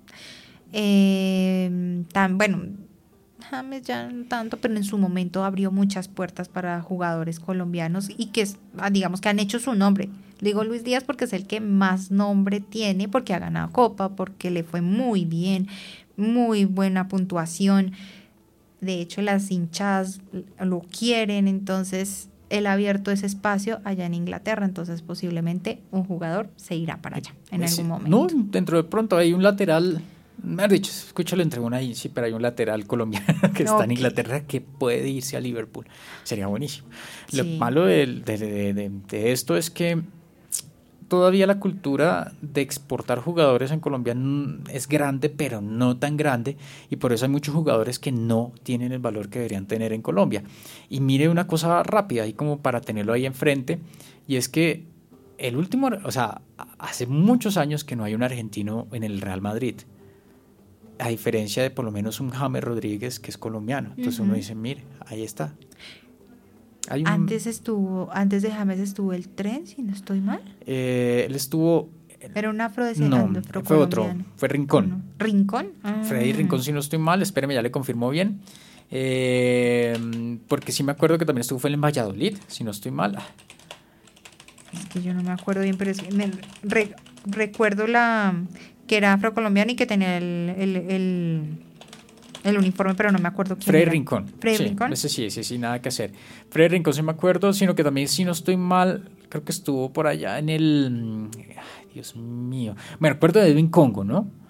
Eh, tan, bueno, James ya no tanto, pero en su momento abrió muchas puertas para jugadores colombianos y que, digamos, que han hecho su nombre. Digo Luis Díaz porque es el que más nombre tiene, porque ha ganado Copa, porque le fue muy bien, muy buena puntuación. De hecho, las hinchadas lo quieren, entonces él ha abierto ese espacio allá en Inglaterra, entonces posiblemente un jugador se irá para allá en pues algún momento. No, dentro de pronto hay un lateral, me han dicho, escúchalo entre una y sí, pero hay un lateral colombiano que está okay. en Inglaterra que puede irse a Liverpool. Sería buenísimo. Sí. Lo malo de, de, de, de, de esto es que todavía la cultura de exportar jugadores en Colombia es grande, pero no tan grande, y por eso hay muchos jugadores que no tienen el valor que deberían tener en Colombia. Y mire una cosa rápida, ahí como para tenerlo ahí enfrente, y es que el último, o sea, hace muchos años que no hay un argentino en el Real Madrid, a diferencia de por lo menos un James Rodríguez que es colombiano. Entonces uh-huh. uno dice, mire, ahí está. Hay un, antes estuvo, antes de James estuvo el Tren, si no estoy mal. Eh, él estuvo. Era un afrodescendiente. No, fue otro, fue Rincón. No. ¿Rincón? Ah. Freddy Rincón, si no estoy mal, espéreme, ya le confirmó bien. Eh, porque sí me acuerdo que también estuvo fue en Valladolid, si no estoy mal. Es que yo no me acuerdo bien, pero es que me re, recuerdo la que era afrocolombiano y que tenía el, el, el el uniforme, pero no me acuerdo quién Freddy era. Rincón. Freddy sí, Rincón. Ese sí, ese sí, nada que hacer. Freddy Rincón sí me acuerdo, sino que también, si no estoy mal, creo que estuvo por allá en el... Ay, Dios mío. Me acuerdo de Edwin Congo, ¿no?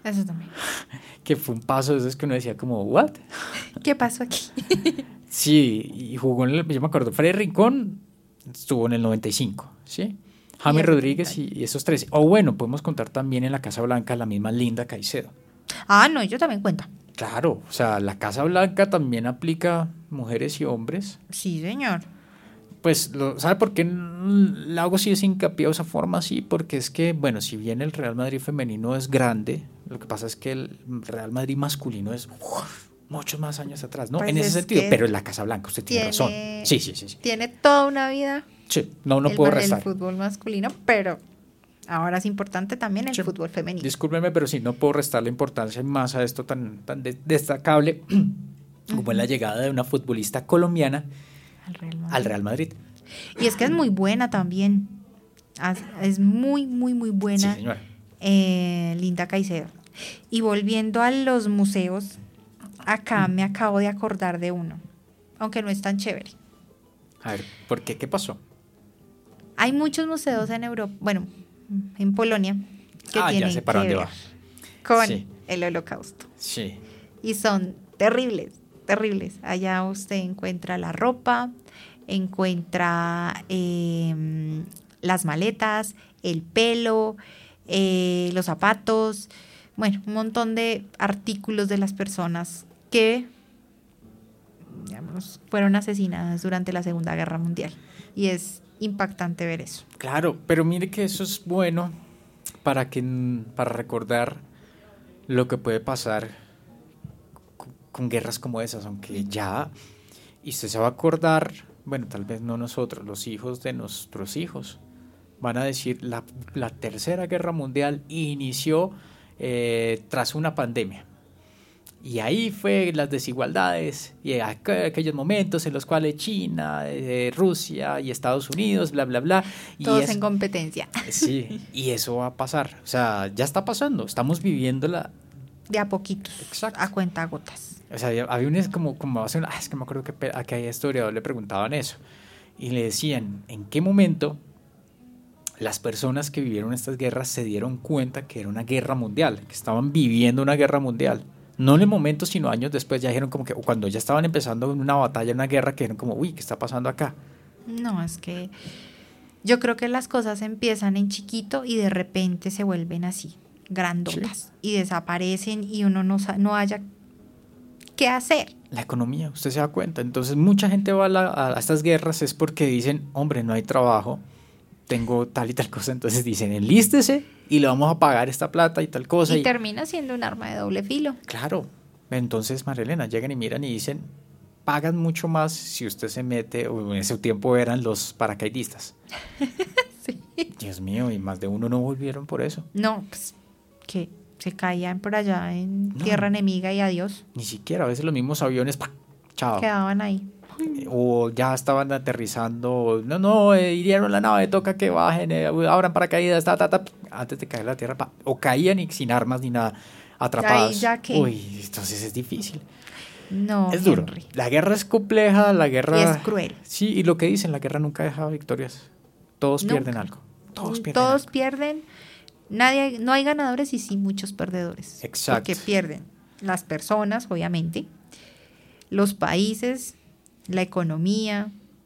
Eso también. Que fue un paso de esos que uno decía como, ¿what? ¿Qué pasó aquí? Sí, y jugó en el, yo me acuerdo, Freddy Rincón estuvo en el noventa y cinco, ¿sí? James Rodríguez y, y esos tres. O bueno, podemos contar también en la Casa Blanca la misma Linda Caicedo. Ah, no, yo también cuento. Claro, o sea, la Casa Blanca también aplica mujeres y hombres. Sí, señor. Pues, lo, ¿sabe por qué le hago sí ese hincapié de esa forma? Sí, porque es que, bueno, si bien el Real Madrid femenino es grande, lo que pasa es que el Real Madrid masculino es uf, muchos más años atrás, ¿no? Pues en ese es sentido, que pero en la Casa Blanca usted tiene, tiene, razón. Sí, sí, sí, sí. Tiene toda una vida. Sí, no, no el, puedo el restar. fútbol masculino, pero ahora es importante también el Sí. fútbol femenino. Discúlpeme, pero sí, no puedo restar la importancia más a esto tan, tan de- destacable como uh-huh. es la llegada de una futbolista colombiana al Real Madrid. Al Real Madrid. Y es que es muy buena también. Es muy, muy, muy buena. Sí, señora. Eh, Linda Caicedo. Y volviendo a los museos, acá me acabo de acordar de uno, aunque no es tan chévere. A ver, ¿por qué? ¿Qué pasó? Hay muchos museos en Europa, bueno, en Polonia, que ah, tienen ya sé para que dónde ver va. con Sí. el Holocausto. Sí. Y son terribles, terribles. Allá usted encuentra la ropa, encuentra eh, las maletas, el pelo, eh, los zapatos, bueno, un montón de artículos de las personas que, digamos, fueron asesinadas durante la Segunda Guerra Mundial. Y es impactante ver eso. Claro, pero mire que eso es bueno para que para recordar lo que puede pasar con, con guerras como esas, aunque ya, y usted se va a acordar, bueno, tal vez no nosotros, los hijos de nuestros hijos, van a decir, la, la Tercera Guerra Mundial inició eh, tras una pandemia. Y ahí fue las desigualdades y aqu- aquellos momentos en los cuales China, eh, Rusia y Estados Unidos, bla, bla, bla. Y Todos es, en competencia. Sí, y eso va a pasar. O sea, ya está pasando. Estamos viviéndola. De a poquitos. Exacto. A cuentagotas. O sea, había un, como, como hace una, es que me acuerdo que a que hay historiador le preguntaban eso. Y le decían, ¿en qué momento las personas que vivieron estas guerras se dieron cuenta que era una guerra mundial? Que estaban viviendo una guerra mundial. No en el momento, sino años después ya dijeron como que, o cuando ya estaban empezando una batalla, una guerra, que dijeron como, uy, ¿qué está pasando acá? No, es que yo creo que las cosas empiezan en chiquito y de repente se vuelven así, grandotas, sí. Y desaparecen y uno no, no haya qué hacer. La economía, usted se da cuenta. Entonces mucha gente va a, la, a estas guerras es porque dicen, hombre, no hay trabajo, tengo tal y tal cosa, entonces dicen, enlístese y le vamos a pagar esta plata y tal cosa. Y, y termina siendo un arma de doble filo. Claro. Entonces, María Elena, llegan y miran y dicen, pagan mucho más si usted se mete, o en ese tiempo eran los paracaidistas. Sí. Dios mío, y más de uno no volvieron por eso. No, pues, que se caían por allá en No. tierra enemiga y adiós. Ni siquiera, a veces los mismos aviones, ¡pah! Chao. Quedaban ahí. O ya estaban aterrizando, no, no, eh, hirieron la nave, toca que bajen, eh, abran paracaídas, ta, ta, ta, antes de caer a la tierra, pa, o caían y sin armas ni nada, atrapados. Ahí ya que... Uy, entonces es difícil. No, es duro. Henry. La guerra es compleja, la guerra... Y es cruel. Sí, y lo que dicen, la guerra nunca deja victorias. Todos Nunca. pierden algo. Todos pierden Todos algo. pierden. Nadie, no hay ganadores y sí muchos perdedores. Exacto. Porque pierden las personas, obviamente, los países, la economía,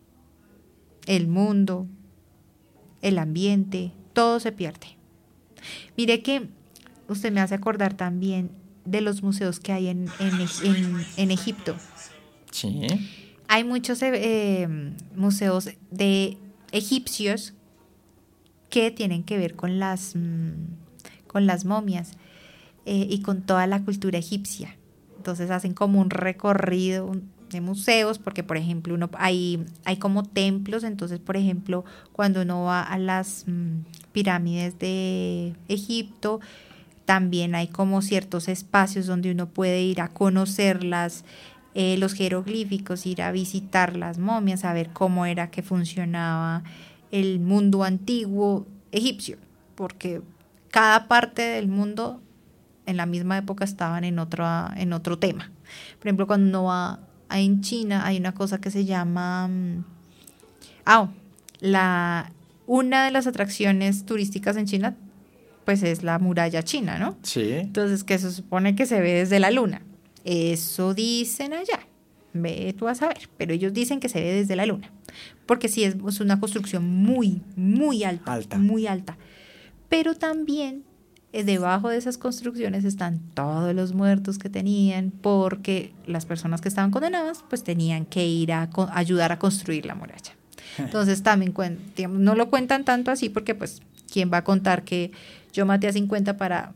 el mundo, el ambiente, todo se pierde. Mire que usted me hace acordar también de los museos que hay en, en, en, en Egipto. Sí. Hay muchos eh, museos de egipcios que tienen que ver con las, mmm, con las momias eh, y con toda la cultura egipcia. Entonces hacen como un recorrido de museos, porque por ejemplo uno hay, hay como templos, entonces por ejemplo cuando uno va a las mmm, pirámides de Egipto, también hay como ciertos espacios donde uno puede ir a conocerlas, eh, los jeroglíficos, ir a visitar las momias, a ver cómo era que funcionaba el mundo antiguo egipcio, porque cada parte del mundo en la misma época estaban en otro, en otro tema. Por ejemplo, cuando uno va en China hay una cosa que se llama ah, la, una de las atracciones turísticas en China pues es la muralla china, ¿no? Sí. Entonces, que se supone que se ve desde la luna. Eso dicen allá. Ve tú a saber. Pero ellos dicen que se ve desde la luna. Porque sí, es, es una construcción muy, muy alta. Alta. Muy alta. Pero también eh, debajo de esas construcciones están todos los muertos que tenían, porque las personas que estaban condenadas, pues tenían que ir a co- ayudar a construir la muralla. Entonces también cuen- digamos, no lo cuentan tanto así, porque pues, ¿quién va a contar que yo maté a cincuenta para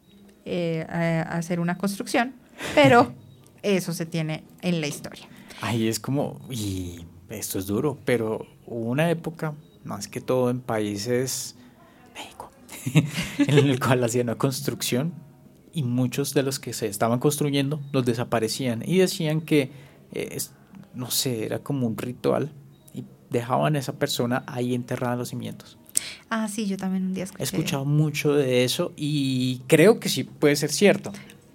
eh, a- a hacer una construcción? Pero eso se tiene en la historia. Ahí es como, y esto es duro, pero hubo una época, más que todo en países, México, en el cual hacían una construcción y muchos de los que se estaban construyendo los desaparecían y decían que, eh, es, no sé, era como un ritual y dejaban a esa persona ahí enterrada en los cimientos. Ah, sí, yo también un día escuché. He escuchado mucho de eso y creo que sí puede ser cierto.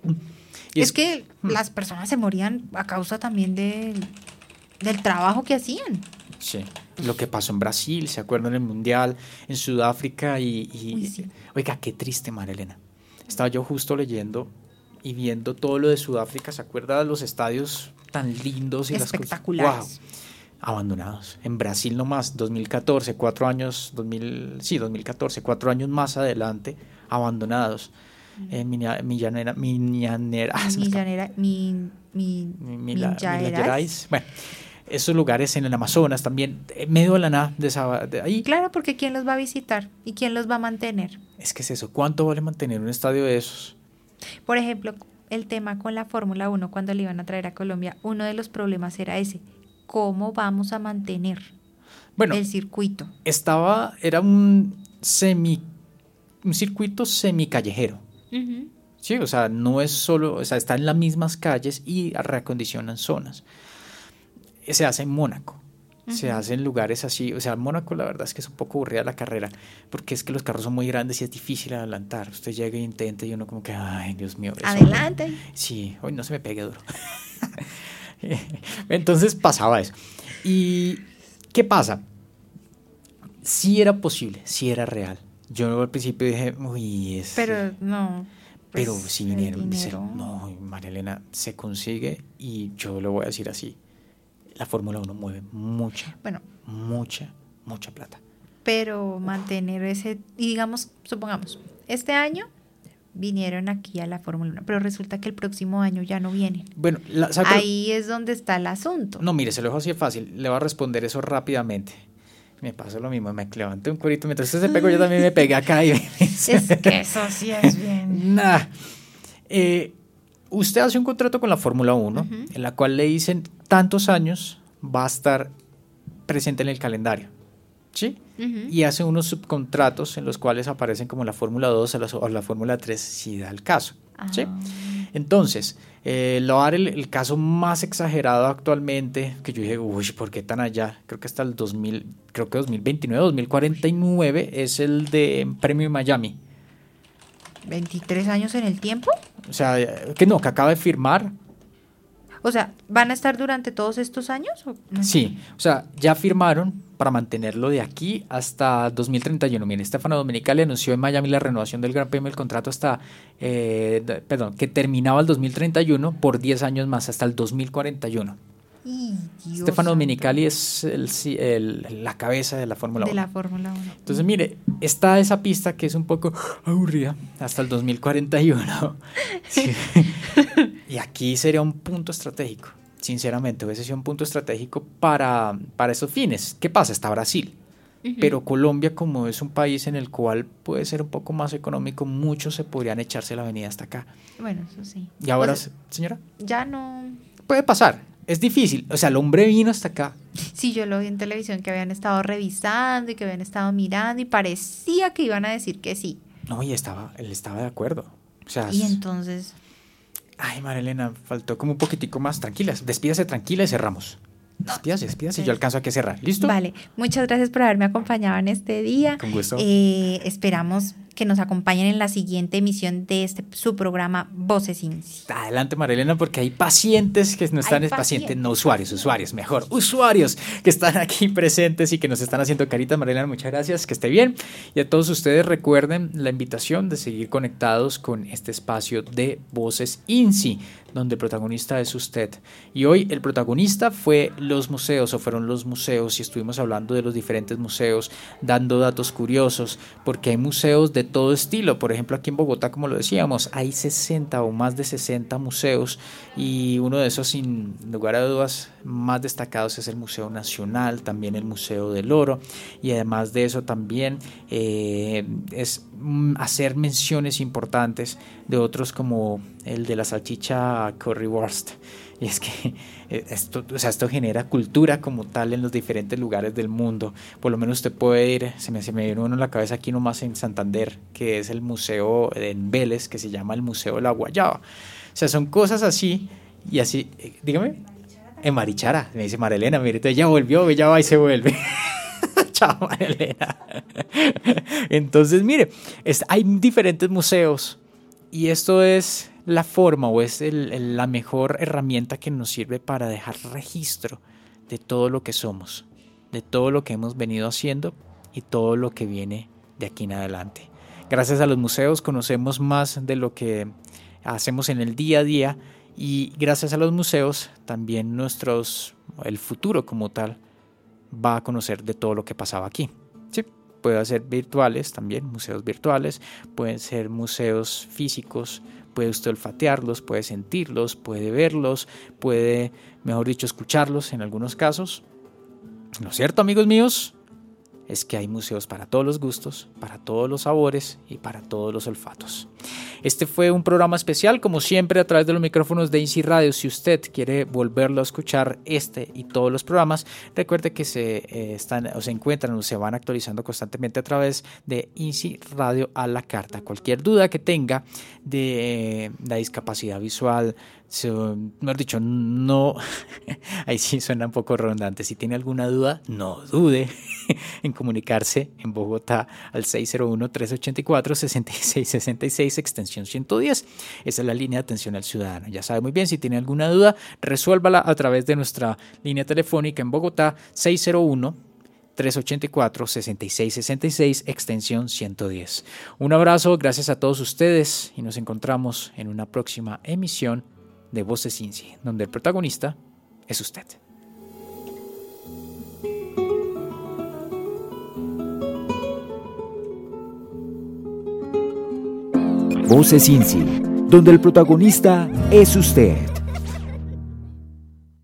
Y es, es que hmm. las personas se morían a causa también de, del trabajo que hacían. Sí, lo que pasó en Brasil, ¿se acuerdan? En el Mundial, en Sudáfrica y... y Uy, sí. Oiga, qué triste, María Elena. Estaba yo justo leyendo y viendo todo lo de Sudáfrica, ¿se acuerda de los estadios tan lindos? Y espectaculares. Las cosas? ¡Wow! Abandonados. En Brasil nomás, dos mil catorce, cuatro años, dos mil, sí, dos mil catorce, cuatro años más adelante, abandonados. Eh, Millanera, Millanera, Millanera, ah, Millanera, mi, mi, mi, Mila, Gerais. Bueno, esos lugares en el Amazonas también, en medio de la nada, de, esa, de ahí. Claro, porque ¿quién los va a visitar? ¿Y quién los va a mantener? Es que es eso, ¿cuánto vale mantener un estadio de esos? Por ejemplo, el tema con la Fórmula uno, cuando le iban a traer a Colombia, uno de los problemas era ese, ¿cómo vamos a mantener bueno, el circuito? Estaba, era un semi, un circuito semicallejero. Uh-huh. Sí, o sea, no es solo, o sea, está en las mismas calles y reacondicionan zonas. Se hace en Mónaco, uh-huh. se hace en lugares así, o sea, en Mónaco la verdad es que es un poco aburrida la carrera, porque es que los carros son muy grandes y es difícil adelantar. Usted llega e intenta y uno como que, ay, Dios mío. Adelante. Eso, sí, hoy no se me pegue duro. Entonces pasaba eso. ¿Y qué pasa? Sí era posible, sí era real. Yo al principio dije, uy, es... Pero no... Pero pues, si vinieron, dice, no, María Elena, se consigue y yo lo voy a decir así. La Fórmula uno mueve mucha, bueno, mucha, mucha plata. Pero mantener ese, y digamos, supongamos, este año vinieron aquí a la Fórmula uno, pero resulta que el próximo año ya no vienen. Bueno, la, ahí es donde está el asunto. No, mire, se lo dejo así de fácil, le voy a responder eso rápidamente. Me pasa lo mismo, me levanté un curito, mientras usted se pegó, yo también me pegué acá. Y es que eso sí es bien. Nah. Eh, usted hace un contrato con la Fórmula uno, uh-huh. en la cual le dicen tantos años va a estar presente en el calendario, ¿sí? Uh-huh. Y hace unos subcontratos en los cuales aparecen como la Fórmula dos o la, o la Fórmula tres, si da el caso, uh-huh. ¿sí? Entonces, eh, lo haré el, el caso más exagerado actualmente, que yo dije, uy, ¿por qué tan allá? Creo que hasta el dos mil, creo que dos mil veintinueve, dos mil cuarenta y nueve es el de Premio Miami. ¿veintitrés años en el tiempo? O sea, que no, que acaba de firmar. O sea, ¿van a estar durante todos estos años? ¿O no? Sí, o sea, ya firmaron para mantenerlo de aquí hasta dos mil treinta y uno. Miren, Stefano Domenicali anunció en Miami la renovación del Gran Premio del contrato hasta, eh, perdón, que terminaba el dos mil treinta y uno por diez años más, hasta el dos mil cuarenta y uno. Stefano Domenicali es el, el, la cabeza de la Fórmula uno. De la Fórmula uno. Entonces, mire, está esa pista que es un poco aburrida hasta el dos mil cuarenta y uno. Sí. Y aquí sería un punto estratégico, sinceramente, hubiese sido un punto estratégico para, para esos fines. ¿Qué pasa? Está Brasil. Uh-huh. Pero Colombia, como es un país en el cual puede ser un poco más económico, muchos se podrían echarse la avenida hasta acá. Bueno, eso sí. ¿Y ahora, pues, señora? Ya no... Puede pasar. Es difícil, o sea, el hombre vino hasta acá. Sí, yo lo vi en televisión que habían estado revisando y que habían estado mirando y parecía que iban a decir que sí. No, y estaba, él estaba de acuerdo. O sea, y entonces... Ay, María Elena, faltó como un poquitico más. Tranquilas, despídase tranquila y cerramos. Despídase, despídase, sí. Yo alcanzo aquí a cerrar. ¿Listo? Vale, muchas gracias por haberme acompañado en este día. Con gusto. Eh, esperamos que nos acompañen en la siguiente emisión de este su programa Voces INSI. Adelante, María Elena, porque hay pacientes que no están, Hay es pacientes, pacientes. no usuarios, usuarios, mejor, usuarios que están aquí presentes y que nos están haciendo caritas. María Elena, muchas gracias, que esté bien. Y a todos ustedes recuerden la invitación de seguir conectados con este espacio de Voces INSI, donde el protagonista es usted. Y hoy el protagonista fue los museos, o fueron los museos, y estuvimos hablando de los diferentes museos, dando datos curiosos, porque hay museos de todo estilo. Por ejemplo, aquí en Bogotá, como lo decíamos, hay sesenta o más de sesenta museos, y uno de esos, sin lugar a dudas, más destacados es el Museo Nacional, también el Museo del Oro, y además de eso también eh, es hacer menciones importantes de otros como el de la salchicha currywurst. Y es que esto, o sea, esto genera cultura como tal en los diferentes lugares del mundo. Por lo menos usted puede ir, se me, se me viene uno en la cabeza aquí nomás en Santander, que es el museo en Vélez, que se llama el Museo de la Guayaba. O sea, son cosas así y así, eh, dígame, en Marichara, me dice María Elena, mire, entonces ya volvió, ya va y se vuelve. Chao, María Elena. Entonces, mire, es, hay diferentes museos y esto es la forma o es el, el, la mejor herramienta que nos sirve para dejar registro de todo lo que somos, de todo lo que hemos venido haciendo y todo lo que viene de aquí en adelante. Gracias a los museos conocemos más de lo que hacemos en el día a día y gracias a los museos también nuestros, el futuro como tal va a conocer de todo lo que pasaba aquí. Sí, puede ser virtuales también, museos virtuales, pueden ser museos físicos, puede usted olfatearlos, puede sentirlos, puede verlos, puede, mejor dicho, escucharlos en algunos casos. ¿No es cierto, amigos míos? Es que hay museos para todos los gustos, para todos los sabores y para todos los olfatos. Este fue un programa especial, como siempre, a través de los micrófonos de INSI Radio. Si usted quiere volverlo a escuchar este y todos los programas, recuerde que se, eh, están, o se encuentran o se van actualizando constantemente a través de INSI Radio a la carta. Cualquier duda que tenga de eh, la discapacidad visual, So, mejor dicho, no, ahí sí suena un poco redundante. Si tiene alguna duda, no dude en comunicarse en Bogotá al seis cero uno, tres ocho cuatro, seis seis seis seis, extensión ciento diez. Esa es la línea de atención al ciudadano. Ya sabe muy bien, si tiene alguna duda, resuélvala a través de nuestra línea telefónica en Bogotá, seis cero uno, tres ocho cuatro, seis seis seis seis, extensión ciento diez. Un abrazo, gracias a todos ustedes y nos encontramos en una próxima emisión de Voces INSI, donde el protagonista es usted. Voces INSI, donde el protagonista es usted.